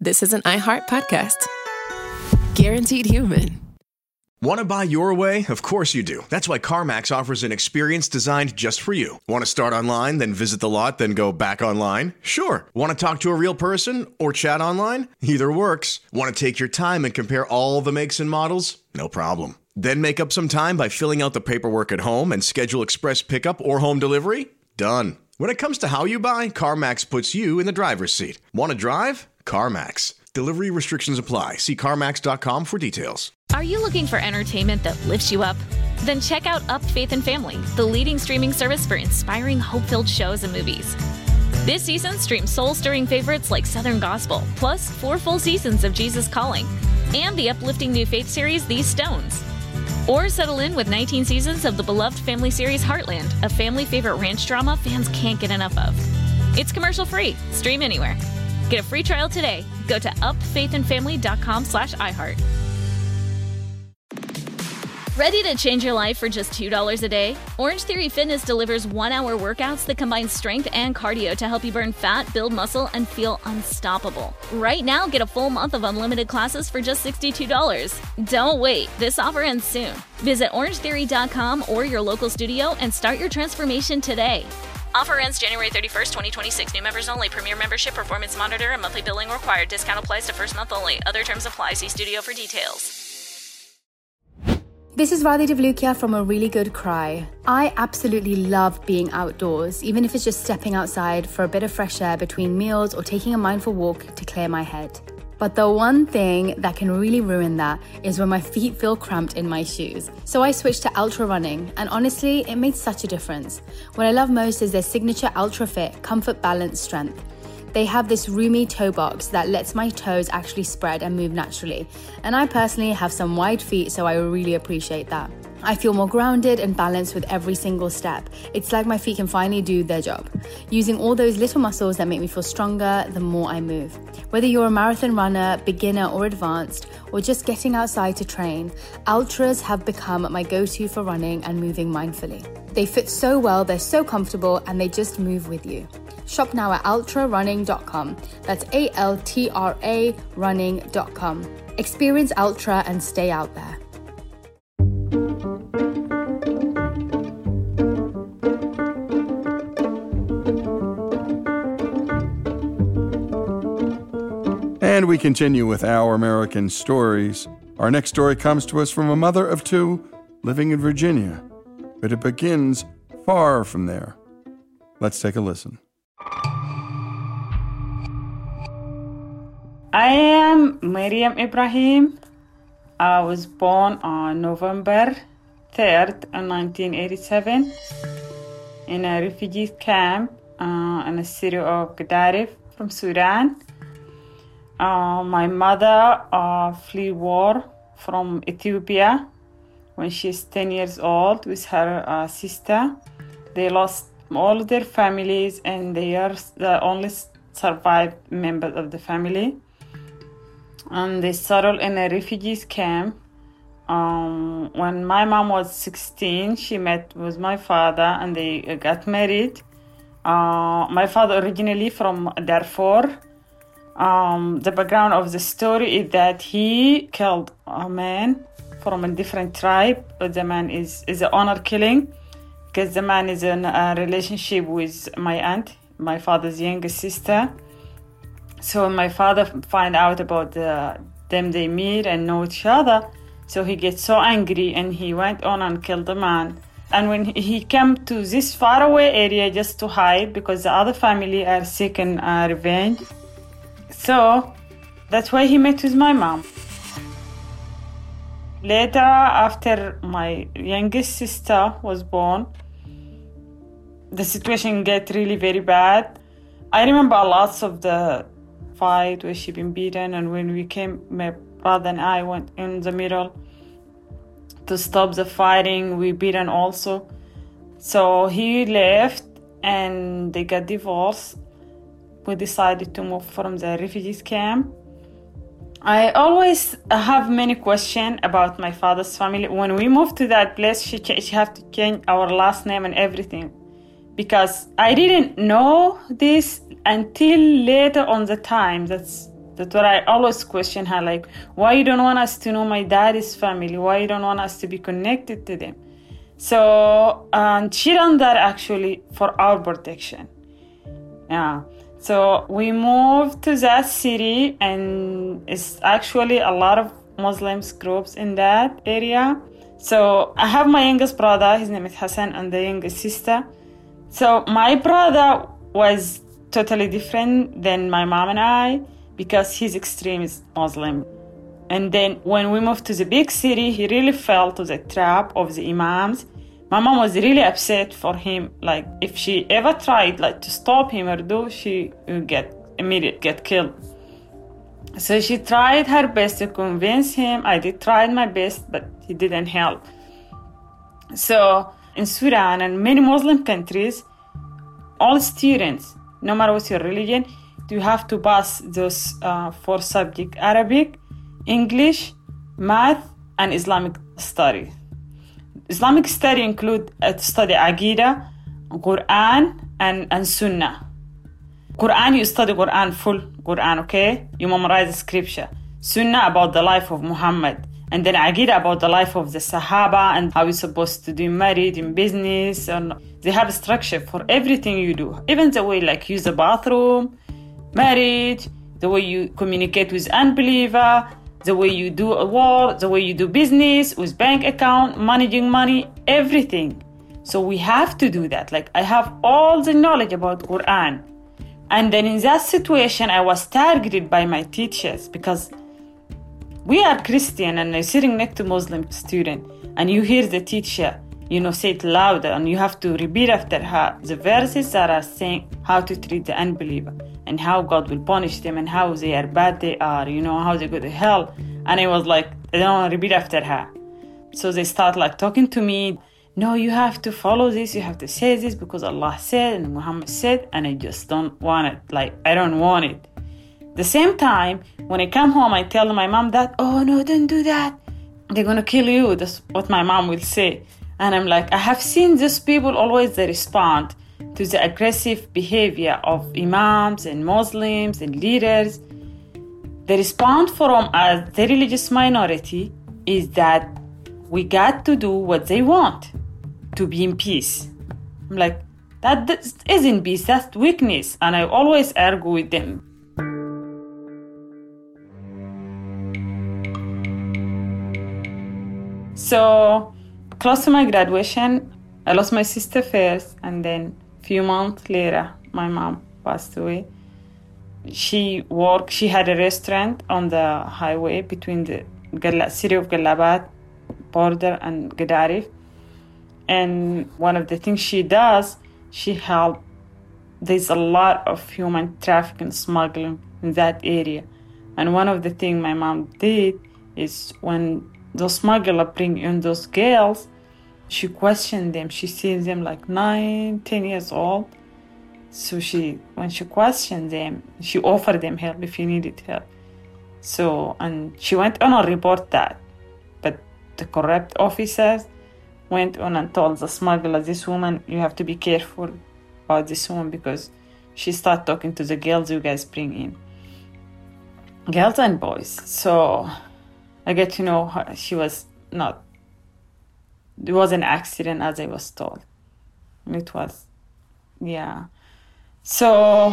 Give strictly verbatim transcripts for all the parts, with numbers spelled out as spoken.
this is an iHeart podcast. Guaranteed human. Want to buy your way? Of course you do. That's why CarMax offers an experience designed just for you. Want to start online, then visit the lot, then go back online? Sure. Want to talk to a real person or chat online? Either works. Want to take your time and compare all the makes and models? No problem. Then make up some time by filling out the paperwork at home and schedule express pickup or home delivery? Done. When it comes to how you buy, CarMax puts you in the driver's seat. Want to drive? CarMax. Delivery restrictions apply. See CarMax dot com for details. Are you looking for entertainment that lifts you up? Then check out Up, Faith and Family, the leading streaming service for inspiring, hope-filled shows and movies. This season, stream soul-stirring favorites like Southern Gospel, plus four full seasons of Jesus Calling, and the uplifting new faith series, These Stones. Or settle in with nineteen seasons of the beloved family series Heartland, a family favorite ranch drama fans can't get enough of. It's commercial-free. Stream anywhere. Get a free trial today. Go to upfaithandfamily.com slash iHeart. Ready to change your life for just two dollars a day? Orange Theory Fitness delivers one-hour workouts that combine strength and cardio to help you burn fat, build muscle, and feel unstoppable. Right now, get a full month of unlimited classes for just sixty-two dollars. Don't wait. This offer ends soon. Visit orange theory dot com or your local studio and start your transformation today. Offer ends January thirty-first, twenty twenty-six. New members only. Premier membership, performance monitor, and monthly billing required. Discount applies to first month only. Other terms apply. See studio for details. This is Radhi Devlukia from A Really Good Cry. I absolutely love being outdoors, even if it's just stepping outside for a bit of fresh air between meals or taking a mindful walk to clear my head. But the one thing that can really ruin that is when my feet feel cramped in my shoes. So I switched to Altra Running, and honestly, it made such a difference. What I love most is their signature Ultra Fit Comfort Balance Strength. They have this roomy toe box that lets my toes actually spread and move naturally. And I personally have some wide feet, so I really appreciate that. I feel more grounded and balanced with every single step. It's like my feet can finally do their job, using all those little muscles that make me feel stronger the more I move. Whether you're a marathon runner, beginner or advanced, or just getting outside to train, Ultras have become my go-to for running and moving mindfully. They fit so well, they're so comfortable, and they just move with you. Shop now at ultra running dot com. That's A L T R A running dot com. Experience Ultra and stay out there. And we continue with Our American Stories. Our next story comes to us from a mother of two living in Virginia, but it begins far from there. Let's take a listen. I am Mariam Ibrahim. I was born on November third, nineteen eighty-seven, in a refugee camp uh, in the city of Gadaref from Sudan. Uh, my mother uh, fled war from Ethiopia when she's ten years old with her uh, sister. They lost all their families and they are the only survived members of the family. And they settled in a refugees camp. Um, when my mom was sixteen, she met with my father and they got married. Uh, my father originally from Darfur. Um, the background of the story is that he killed a man from a different tribe. The man is, is an honor killing because the man is in a relationship with my aunt, my father's younger sister. So when my father find out about the, them they meet and know each other, so he gets so angry and he went on and killed the man. And when he came to this faraway area just to hide because the other family are seeking uh, revenge. So that's why he met with my mom. Later, after my youngest sister was born, the situation get really very bad. I remember lots of the fight where she been beaten, and when we came, my brother and I went in the middle to stop the fighting. We beaten also. So he left and they got divorced. We decided to move from the refugees camp. I always have many questions about my father's family. When we moved to that place, she, she had to change our last name and everything, because I didn't know this until later on the time. That's That's what I always question her, like, why you don't want us to know my daddy's family? Why you don't want us to be connected to them? So, and she done that actually for our protection. Yeah. So we moved to that city, and it's actually a lot of Muslims groups in that area. So I have my youngest brother, his name is Hassan, and the youngest sister. So my brother was totally different than my mom and I, because he's extremist Muslim. And then when we moved to the big city, he really fell to the trap of the imams. My mom was really upset for him. Like, if she ever tried like to stop him or do, she would get immediate get killed. So she tried her best to convince him. I did try my best, but he didn't help. So in Sudan and many Muslim countries, all students, no matter what's your religion, you have to pass those uh, four subjects: Arabic, English, math, and Islamic study. Islamic study include uh, to study Aqidah, Quran, and, and Sunnah. Quran, you study Quran, full Quran, okay? You memorize the scripture. Sunnah about the life of Muhammad. And then Aqidah about the life of the Sahaba and how you're supposed to do married in business. And they have a structure for everything you do. Even the way like use the bathroom, marriage, the way you communicate with unbeliever, the way you do a war, the way you do business with bank account, managing money, everything. So we have to do that. Like I have all the knowledge about Quran. And then in that situation, I was targeted by my teachers because we are Christian and I'm sitting next to Muslim student and you hear the teacher, you know, say it louder and you have to repeat after her the verses that are saying how to treat the unbeliever and how God will punish them and how they are bad they are, you know, how they go to hell. And I was like, I don't want to repeat after her. So they start like talking to me. No, you have to follow this. You have to say this because Allah said and Muhammad said, and I just don't want it. Like, I don't want it. The same time, when I come home, I tell my mom that, oh no, don't do that. They're going to kill you. That's what my mom will say. And I'm like, I have seen these people always, they respond to the aggressive behavior of imams and Muslims and leaders. The response from us, the religious minority, is that we got to do what they want, to be in peace. I'm like, that isn't peace, that's weakness. And I always argue with them. So, close to my graduation, I lost my sister first, and then a few months later, my mom passed away. She worked, she had a restaurant on the highway between the city of Galabat border and Gadarif. And one of the things she does, she helped, there's a lot of human trafficking, smuggling in that area. And one of the things my mom did is when those smugglers bring in those girls, she questioned them. She sees them like nine, ten years old. So she, when she questioned them, she offered them help if you needed help. So, and she went on and report that. But the corrupt officers went on and told the smuggler, this woman, you have to be careful about this woman because she started talking to the girls you guys bring in. Girls and boys. So I get to know her. She was not, it was an accident as I was told. It was, yeah. So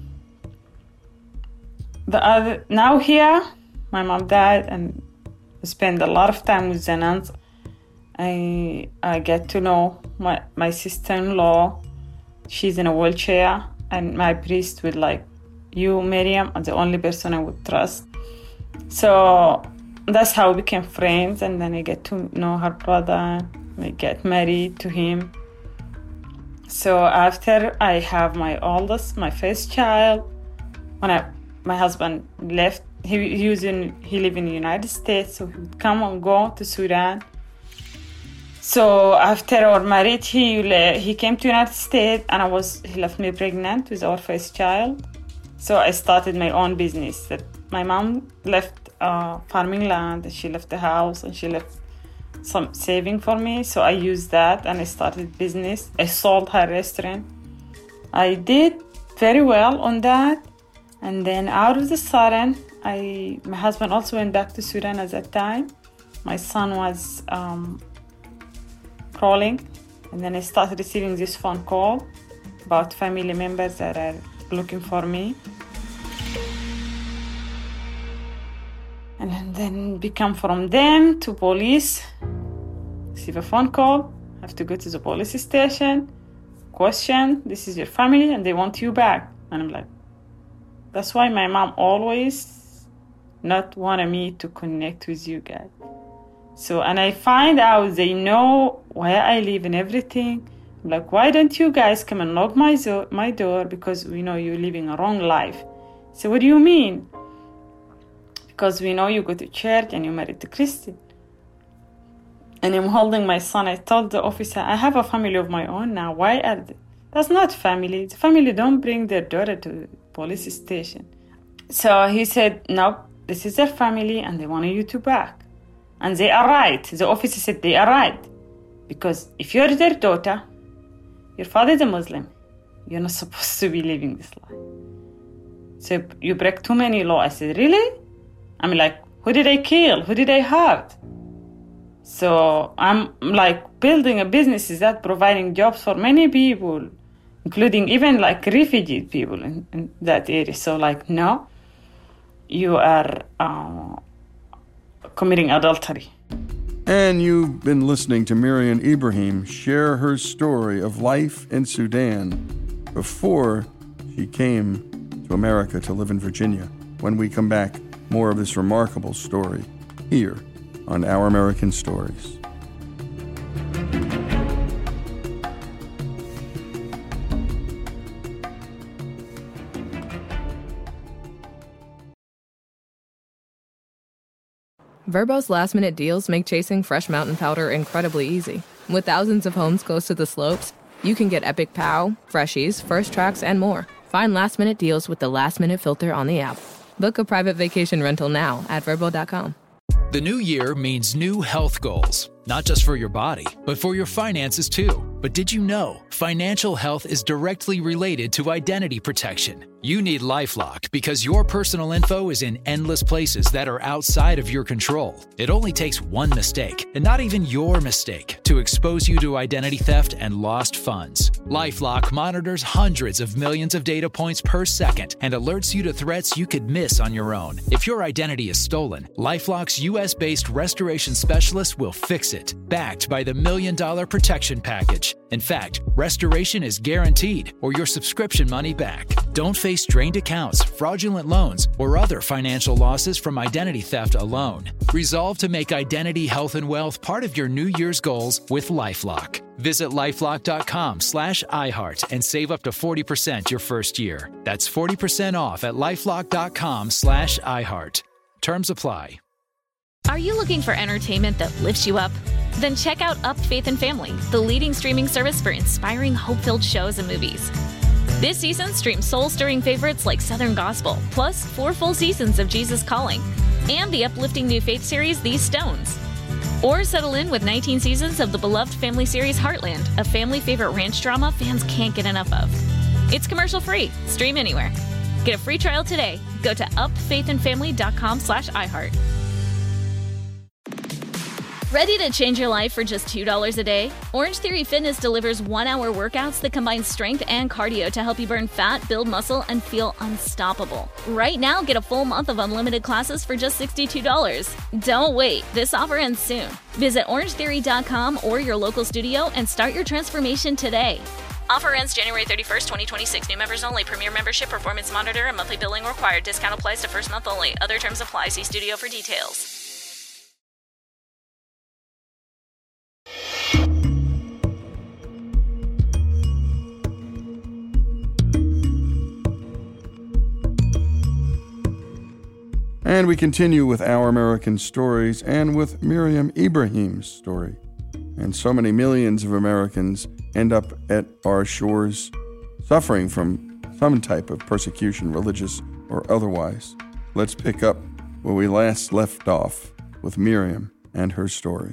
the other, now here, my mom died and I spent a lot of time with the nuns. I I get to know my, my sister-in-law. She's in a wheelchair, and my priest would like, you, Miriam, are the only person I would trust. So that's how we became friends, and then I get to know her brother. I get married to him. So after I have my oldest, my first child, when I my husband left, he he was in he lived in the United States, so he would come and go to Sudan. So after our marriage, he he came to the United States, and I was he left me pregnant with our first child. So I started my own business. That my mom left uh, farming land, and she left the house, and she left some saving for me. So I used that, and I started business. I sold her restaurant. I did very well on that, and then out of the sudden, I, my husband also went back to Sudan at that time. My son was um, crawling, and then I started receiving this phone call about family members that are looking for me. And then become from them to police, receive a phone call, have to go to the police station, question, this is your family and they want you back. And I'm like, that's why my mom always not wanted me to connect with you guys. So, and I find out they know where I live and everything. I'm like, why don't you guys come and knock my, zo- my door because we know you're living a wrong life. So what do you mean? Because we know you go to church and you're married to Christian. And I'm holding my son. I told the officer, I have a family of my own now. Why are they? That's not family. The family don't bring their daughter to the police station. So he said, no, this is their family and they want you to back. And they are right. The officer said they are right. Because if you're their daughter, your father is a Muslim, you're not supposed to be living this life. So you break too many laws. I said, really? I'm like, who did I kill? Who did I hurt? So I'm like building a business is that providing jobs for many people, including even like refugee people in, in that area. So like, no, you are uh, committing adultery. And you've been listening to Miriam Ibrahim share her story of life in Sudan before she came to America to live in Virginia. When we come back, more of this remarkable story here on Our American Stories. Verbo's last-minute deals make chasing fresh mountain powder incredibly easy. With thousands of homes close to the slopes, you can get Epic Pow, Freshies, First Tracks, and more. Find last-minute deals with the last-minute filter on the app. Book a private vacation rental now at verbo dot com. The new year means new health goals, not just for your body, but for your finances too. But did you know financial health is directly related to identity protection? You need LifeLock because your personal info is in endless places that are outside of your control. It only takes one mistake, and not even your mistake, to expose you to identity theft and lost funds. LifeLock monitors hundreds of millions of data points per second and alerts you to threats you could miss on your own. If your identity is stolen, LifeLock's U S-based restoration specialist will fix it, backed by the Million Dollar Protection Package. In fact, restoration is guaranteed or your subscription money back. Don't face drained accounts, fraudulent loans, or other financial losses from identity theft alone. Resolve to make identity, health, and wealth part of your New Year's goals with LifeLock. Visit lifelock.com slash iHeart and save up to forty percent your first year. That's forty percent off at lifelock.com slash iHeart. Terms apply. Are you looking for entertainment that lifts you up? Then check out Up Faith and Family, the leading streaming service for inspiring, hope-filled shows and movies. This season, stream soul-stirring favorites like Southern Gospel, plus four full seasons of Jesus Calling, and the uplifting new faith series, These Stones. Or settle in with nineteen seasons of the beloved family series Heartland, a family favorite ranch drama fans can't get enough of. It's commercial-free. Stream anywhere. Get a free trial today. Go to upfaithandfamily.com slash iHeart. Ready to change your life for just two dollars a day? Orange Theory Fitness delivers one-hour workouts that combine strength and cardio to help you burn fat, build muscle, and feel unstoppable. Right now, get a full month of unlimited classes for just sixty-two dollars. Don't wait. This offer ends soon. Visit orange theory dot com or your local studio and start your transformation today. Offer ends January thirty-first, twenty twenty-six. New members only. Premier membership, performance monitor, and monthly billing required. Discount applies to first month only. Other terms apply. See studio for details. And we continue with Our American Stories and with Miriam Ibrahim's story. And so many millions of Americans end up at our shores suffering from some type of persecution, religious or otherwise. Let's pick up where we last left off with Miriam and her story.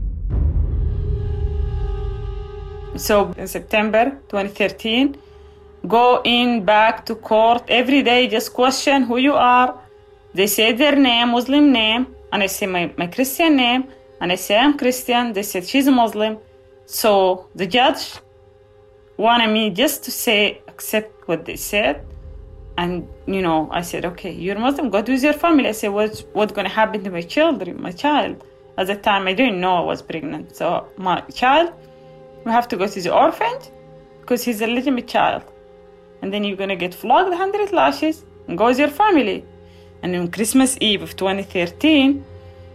So in September twenty thirteen, go in back to court every day, just question who you are, They say their name, Muslim name, and I say my, my Christian name, and I say I'm Christian. They said she's a Muslim. So the judge wanted me just to say, accept what they said. And, you know, I said, okay, you're Muslim, go with your family. I said, what's, what's going to happen to my children, my child? At the time, I didn't know I was pregnant. So my child, we have to go to the orphanage because he's a legitimate child. And then you're going to get flogged one hundred lashes and go with your family. And on Christmas Eve of twenty thirteen,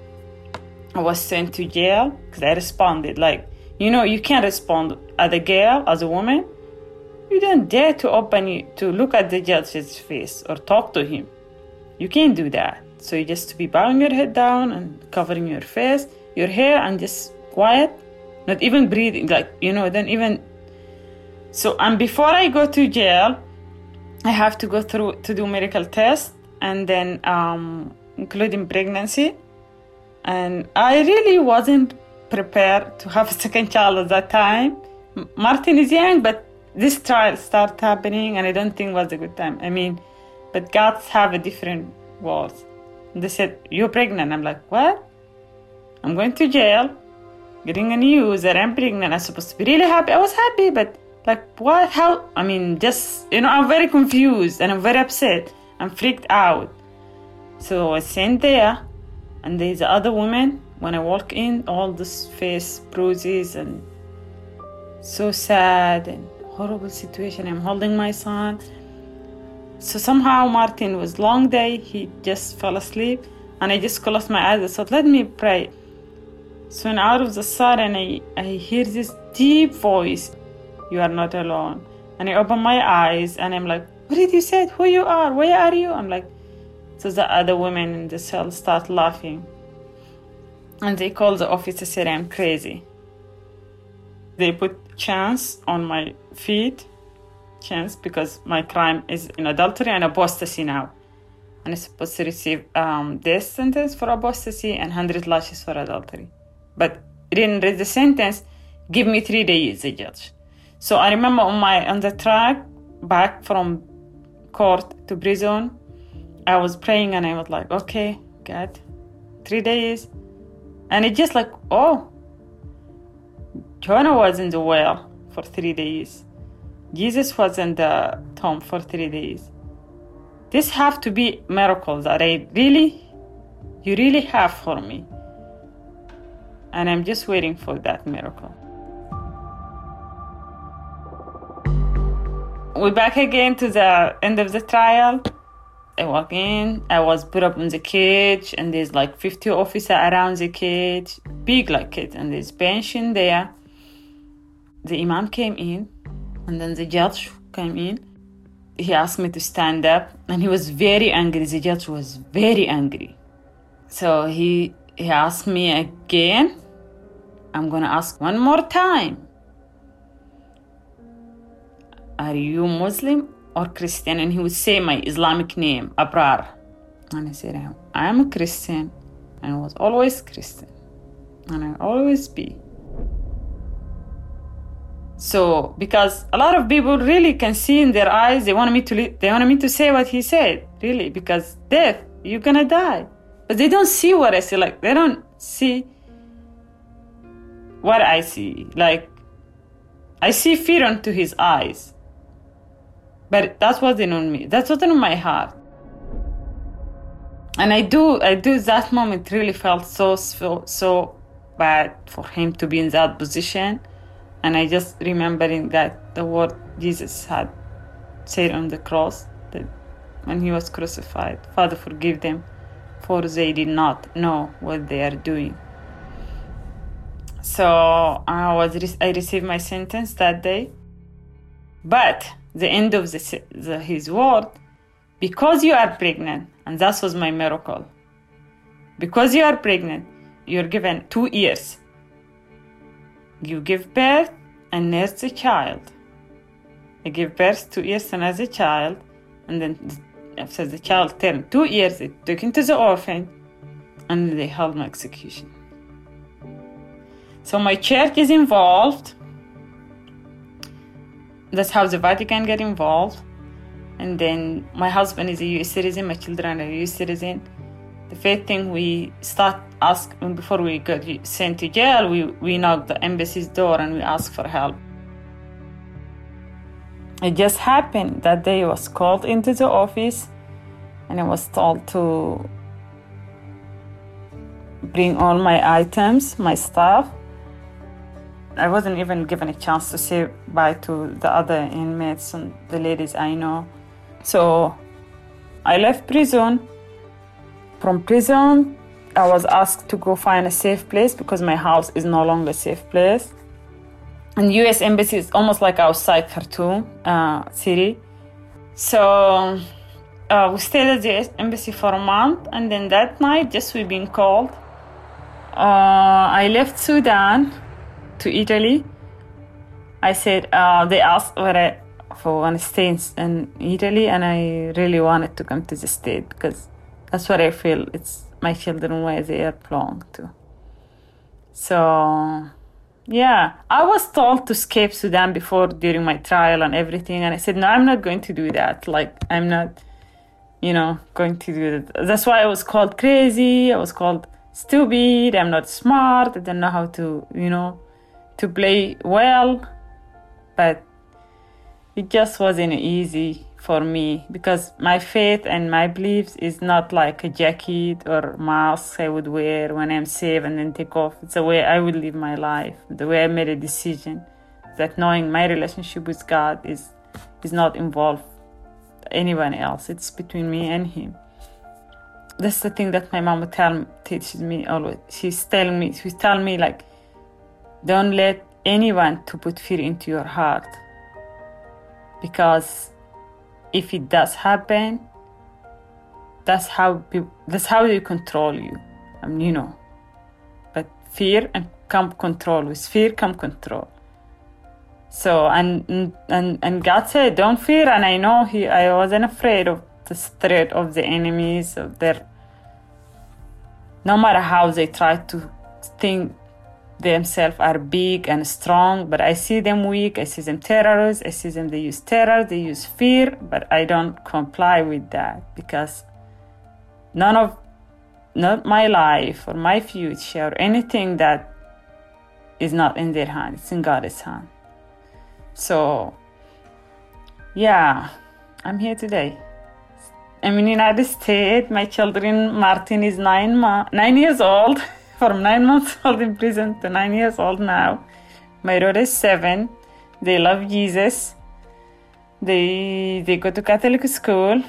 I was sent to jail because I responded. Like, you know, you can't respond as a girl, as a woman. You don't dare to open, you, to look at the judge's face or talk to him. You can't do that. So you just to be bowing your head down and covering your face, your hair, and just quiet, not even breathing, like, you know, then even. So, and before I go to jail, I have to go through to do medical tests, and then um, including pregnancy. And I really wasn't prepared to have a second child at that time. Martin is young, but this trial started happening, and I don't think it was a good time. I mean, but God have a different words. They said, you're pregnant. I'm like, what? I'm going to jail, getting a news that I'm pregnant. I'm supposed to be really happy. I was happy, but like, what? How? I mean, just, you know, I'm very confused and I'm very upset. I'm freaked out. So I was sent there, and there's other woman. When I walk in, all this face bruises and so sad and horrible situation. I'm holding my son. So somehow Martin was long day. He just fell asleep, and I just closed my eyes. I thought, let me pray. So and out of the sudden, I, I hear this deep voice. You are not alone. And I open my eyes, and I'm like, what did you say? Who you are? Where are you? I'm like, so the other women in the cell start laughing. And they call the officer, said I'm crazy. They put chains on my feet. Chance because my crime is in adultery and apostasy now, and I'm supposed to receive um, death sentence for apostasy and one hundred lashes for adultery. But it didn't read the sentence. Give me three days, the judge. So I remember on my on the track back from court to prison, I was praying and I was like, okay, God, three days, and it just like, oh, Jonah was in the well for three days. Jesus was in the tomb for three days. This have to be miracles that I really, you really have for me. And I'm just waiting for that miracle. We're back again to the end of the trial. I walk in, I was put up in the cage, and there's like fifty officers around the cage, big like cage, and there's bench in there. The imam came in, and then the judge came in. He asked me to stand up, and he was very angry. The judge was very angry. So he, he asked me again, I'm going to ask one more time. Are you Muslim or Christian? And he would say my Islamic name, Abrar. And I said, I am a Christian, and I was always Christian, and I always be. So, because a lot of people really can see in their eyes, they want me to they want me to say what he said, really, because death, you're gonna die. But they don't see what I see, like, they don't see what I see. Like, I see fear into his eyes. But that wasn't on me. That wasn't on my heart. And I do, I do, that moment really felt so, so, so bad for him to be in that position. And I just remembering that the word Jesus had said on the cross, that when he was crucified, Father, forgive them, for they did not know what they are doing. So I was, I received my sentence that day. But the end of the, the, his word, because you are pregnant, and that was my miracle. Because you are pregnant, you're given two years. You give birth and nurse the child. I give birth two years and as a child, and then after the child turned two years, they took him to the orphan, and they held my execution. So my church is involved. That's how the Vatican get involved. And then my husband is a U S citizen, my children are U S citizen. The first thing we start asking, before we got sent to jail, we, we knocked the embassy's door and we asked for help. It just happened that day I was called into the office and I was told to bring all my items, my stuff. I wasn't even given a chance to say bye to the other inmates and the ladies I know. So I left prison. From prison, I was asked to go find a safe place because my house is no longer a safe place. And U S Embassy is almost like outside Khartoum uh, city. So uh, we stayed at the U S Embassy for a month, and then that night, just we been called. Uh, I left Sudan to Italy. I said, uh, they asked whether I want to stay in, in Italy, and I really wanted to come to the state because that's what I feel it's my children where they belong to. So, yeah, I was told to escape Sudan before, during my trial and everything, and I said, no, I'm not going to do that. Like, I'm not, you know, going to do that. That's why I was called crazy, I was called stupid, I'm not smart, I don't know how to, you know, to play well, but it just wasn't easy for me because my faith and my beliefs is not like a jacket or mask I would wear when I'm safe and then take off. It's the way I would live my life, the way I made a decision that knowing my relationship with God is is not involved anyone else. It's between me and Him. That's the thing that my mom would tell teaches me always. She's telling me, she's telling me like, don't let anyone to put fear into your heart, because if it does happen, that's how people, that's how they control you. I mean, you know. But fear and come control. With fear come control. So and and and God said, don't fear. And I know He. I wasn't afraid of the threat of the enemies of their. No matter how they try to think themselves are big and strong, but I see them weak, I see them terrorists, I see them, they use terror, they use fear, but I don't comply with that because none of, not my life or my future or anything that is not in their hand, it's in God's hand. So, yeah, I'm here today. I'm in the United States. My children, Martin is nine, ma- nine years old. From nine months old in prison to nine years old now. My daughter is seven. They love Jesus. They they go to Catholic school.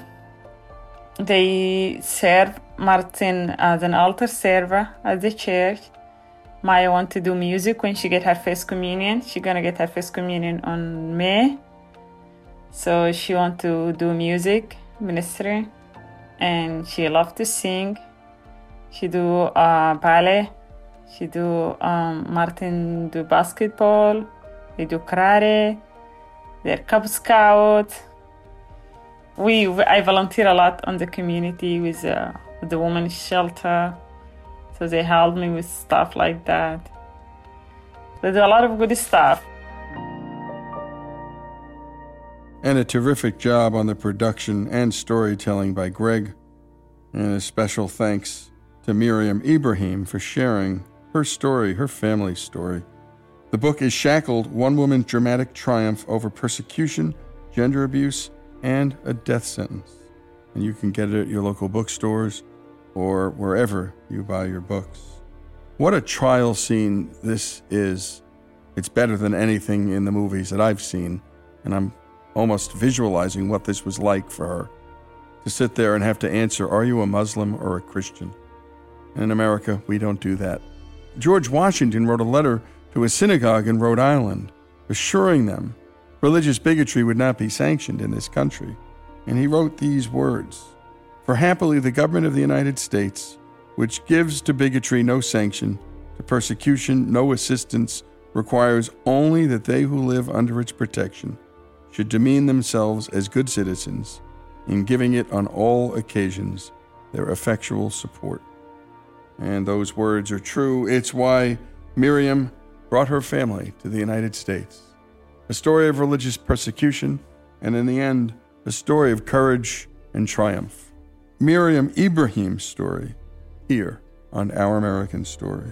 They serve Martin as an altar server at the church. Maya wants to do music when she get her first communion. She's gonna get her first communion on May. So she wants to do music, ministry, and she loves to sing. She do uh, ballet, she do, um, Martin do basketball, they do karate, they're Cub Scout. We, I volunteer a lot on the community with, uh, with the women's shelter, so they help me with stuff like that. They do a lot of good stuff. And a terrific job on the production and storytelling by Greg, and a special thanks to Miriam Ibrahim for sharing her story, her family's story. The book is Shackled, One Woman's Dramatic Triumph Over Persecution, Gender Abuse, and a Death Sentence. And you can get it at your local bookstores or wherever you buy your books. What a trial scene this is. It's better than anything in the movies that I've seen, and I'm almost visualizing what this was like for her, to sit there and have to answer, are you a Muslim or a Christian? In America, we don't do that. George Washington wrote a letter to a synagogue in Rhode Island, assuring them religious bigotry would not be sanctioned in this country. And he wrote these words, "For happily the government of the United States, which gives to bigotry no sanction, to persecution no assistance, requires only that they who live under its protection should demean themselves as good citizens, in giving it on all occasions their effectual support." And those words are true. It's why Miriam brought her family to the United States. A story of religious persecution, and in the end, a story of courage and triumph. Miriam Ibrahim's story, here on Our American Stories.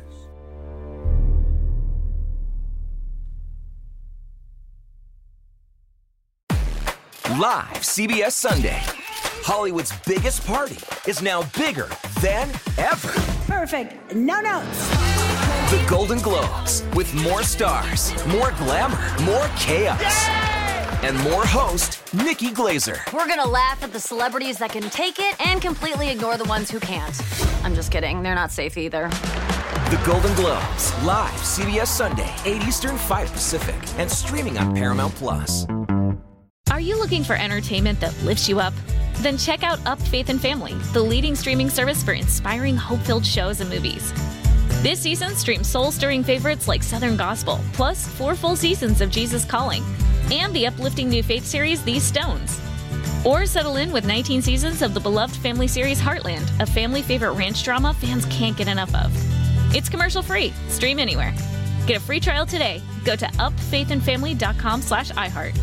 Live C B S Sunday. Hollywood's biggest party is now bigger than ever. Perfect. No notes. The Golden Globes, with more stars, more glamour, more chaos, Yay! And more host Nikki Glazer. We're gonna laugh at the celebrities that can take it and completely ignore the ones who can't. I'm just kidding. They're not safe either. The Golden Globes, live C B S Sunday, eight Eastern, five Pacific, and streaming on Paramount Plus. Are you looking for entertainment that lifts you up? Then check out Up Faith and Family, the leading streaming service for inspiring, hope-filled shows and movies. This season, stream soul-stirring favorites like Southern Gospel, plus four full seasons of Jesus Calling, and the uplifting new faith series, These Stones. Or settle in with nineteen seasons of the beloved family series Heartland, a family favorite ranch drama fans can't get enough of. It's commercial-free. Stream anywhere. Get a free trial today. Go to upfaithandfamily.com slash iHeart.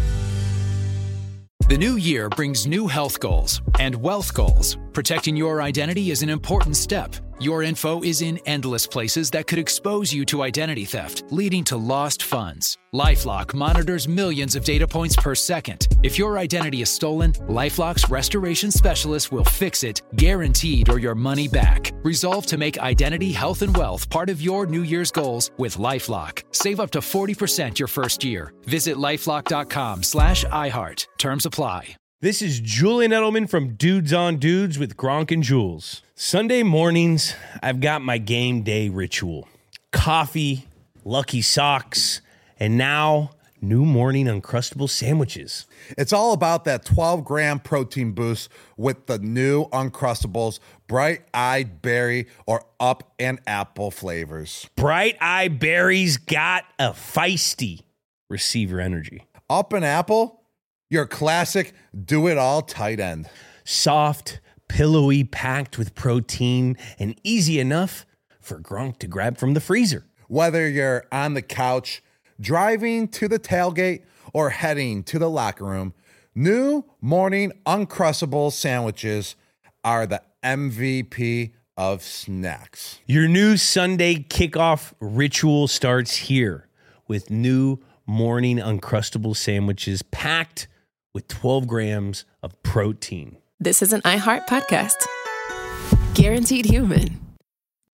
The new year brings new health goals and wealth goals. Protecting your identity is an important step. Your info is in endless places that could expose you to identity theft, leading to lost funds. LifeLock monitors millions of data points per second. If your identity is stolen, LifeLock's restoration specialist will fix it, guaranteed, or your money back. Resolve to make identity, health, and wealth part of your New Year's goals with LifeLock. Save up to forty percent your first year. Visit LifeLock.com slash iHeart. Terms apply. This is Julian Edelman from Dudes on Dudes with Gronk and Jules. Sunday mornings, I've got my game day ritual. Coffee, Lucky Socks, and now new morning Uncrustable sandwiches. It's all about that twelve gram protein boost with the new Uncrustables, bright-eyed berry or up and apple flavors. Bright-eyed berries got a feisty receiver energy. Up and apple? Your classic do-it-all tight end. Soft, pillowy, packed with protein, and easy enough for Gronk to grab from the freezer. Whether you're on the couch, driving to the tailgate, or heading to the locker room, new morning Uncrustable sandwiches are the M V P of snacks. Your new Sunday kickoff ritual starts here with new morning Uncrustable sandwiches packed with twelve grams of protein. This is an iHeart podcast. Guaranteed Human.